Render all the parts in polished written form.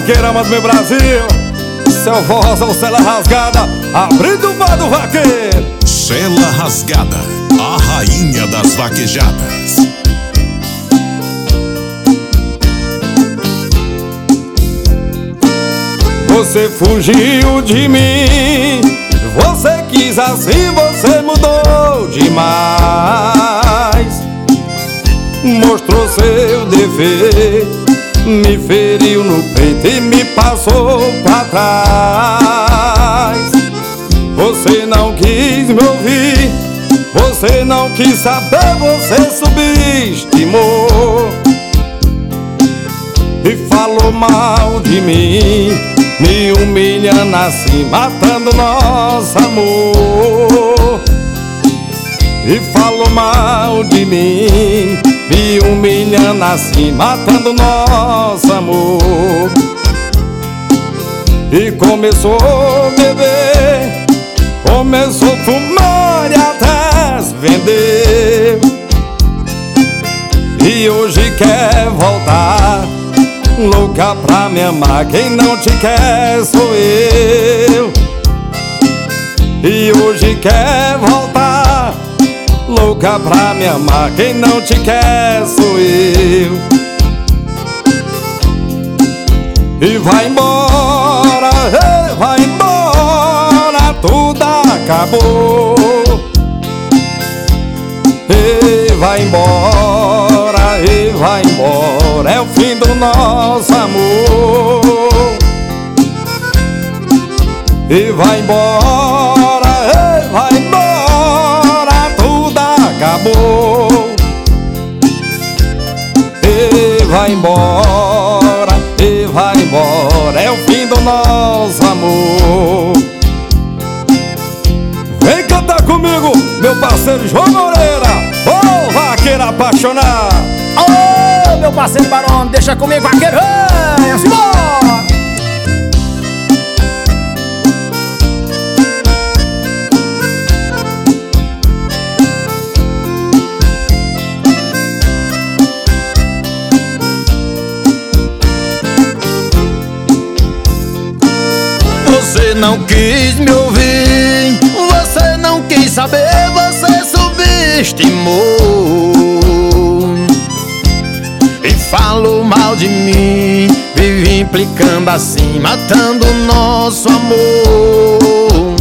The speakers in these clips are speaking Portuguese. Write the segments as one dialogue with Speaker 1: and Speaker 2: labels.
Speaker 1: vaqueira, mas meu Brasil. Seu voz ou cela rasgada, abrindo o bar do vaqueiro.
Speaker 2: Cela rasgada, a rainha das vaquejadas.
Speaker 1: Você fugiu de mim, você quis assim, você mudou demais. Mostrou seu defeito, me feriu no peito e me passou pra trás. Você não quis me ouvir, você não quis saber, você subestimou e falou mal de mim, me humilhando assim, matando nosso amor. E falou mal de mim, me humilhando assim, matando nosso amor. E começou a beber, começou a fumar e até se vender. E hoje quer voltar, louca pra me amar, quem não te quer sou eu. E hoje quer voltar, louca pra me amar, quem não te quer sou eu. E vai embora, tudo acabou. E vai embora, é o fim do nosso amor. E vai embora, tudo acabou. E vai embora, é o fim do nosso amor. Vem cantar comigo, meu parceiro João Moreira, ô vaqueiro apaixonado.
Speaker 3: Ô, meu parceiro Barão, deixa comigo, vaqueiro. Vamos embora!
Speaker 4: Você não quis me ouvir, você não quis saber, você subestimou e falou mal de mim, vive implicando assim, matando nosso amor.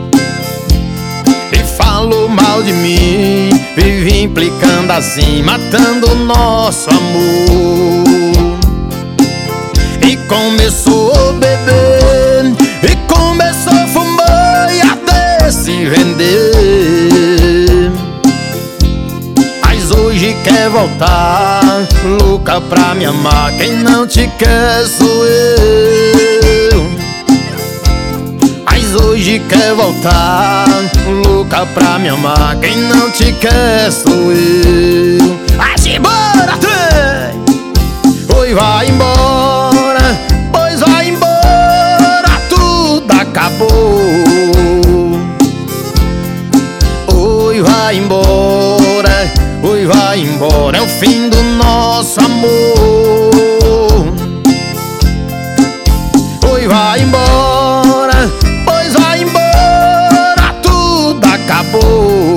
Speaker 4: E falou mal de mim, vive implicando assim, matando nosso amor. E começou a beber, e começou a fumar e até se vender. Mas hoje quer voltar, louca pra me amar, quem não te quer sou eu. Mas hoje quer voltar, louca pra me amar, quem não te quer sou eu. Vai embora, trem! Oi, vai embora, pois vai embora, tudo acabou. Oi, vai embora, é o fim do nosso amor. Oi, vai embora, pois vai embora, tudo acabou.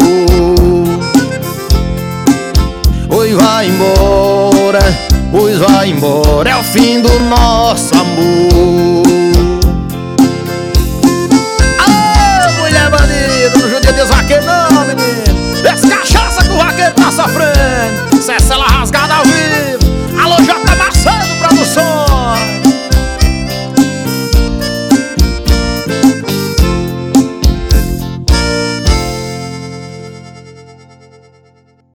Speaker 4: Oi, vai embora, pois vai embora, é o fim do nosso amor.